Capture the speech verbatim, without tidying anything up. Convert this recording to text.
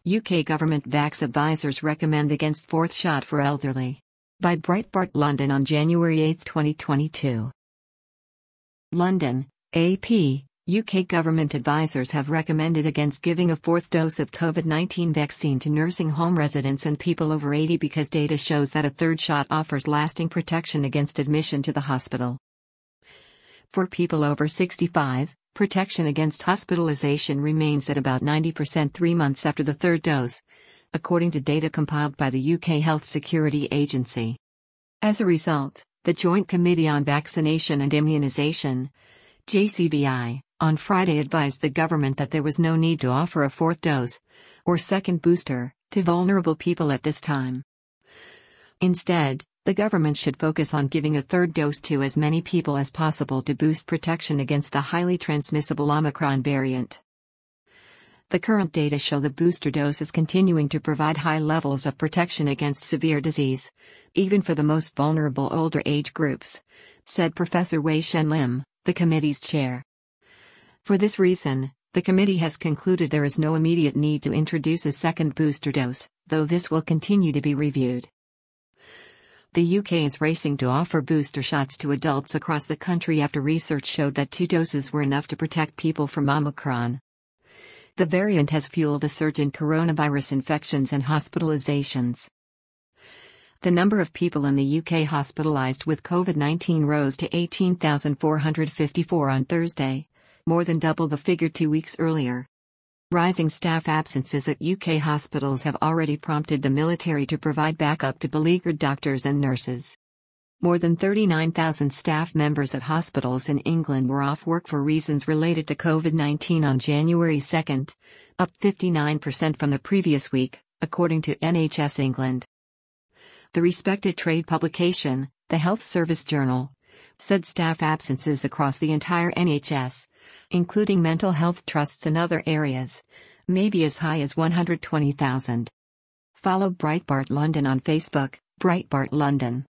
U K government vax advisors recommend against fourth shot for elderly. By Breitbart London on January eighth, twenty twenty-two. London, A P. U K government advisors have recommended against giving a fourth dose of COVID nineteen vaccine to nursing home residents and people over eighty because data shows that a third shot offers lasting protection against admission to the hospital. For people over sixty-five, protection against hospitalization remains at about ninety percent three months after the third dose, according to data compiled by the U K Health Security Agency. As a result, the Joint Committee on Vaccination and Immunisation, J C V I, on Friday advised the government that there was no need to offer a fourth dose, or second booster, to vulnerable people at this time. Instead, the government should focus on giving a third dose to as many people as possible to boost protection against the highly transmissible Omicron variant. The current data show the booster dose is continuing to provide high levels of protection against severe disease, even for the most vulnerable older age groups, said Professor Wei Shen Lim, the committee's chair. For this reason, the committee has concluded there is no immediate need to introduce a second booster dose, though this will continue to be reviewed. The U K is racing to offer booster shots to adults across the country after research showed that two doses were enough to protect people from Omicron. The variant has fueled a surge in coronavirus infections and hospitalizations. The number of people in the U K hospitalized with COVID nineteen rose to eighteen thousand four hundred fifty-four on Thursday, more than double the figure two weeks earlier. Rising staff absences at U K hospitals have already prompted the military to provide backup to beleaguered doctors and nurses. More than thirty-nine thousand staff members at hospitals in England were off work for reasons related to COVID nineteen on January second, up fifty-nine percent from the previous week, according to N H S England. The respected trade publication, the Health Service Journal, said staff absences across the entire N H S, including mental health trusts and other areas, may be as high as one hundred twenty thousand. Follow Breitbart London on Facebook, Breitbart London.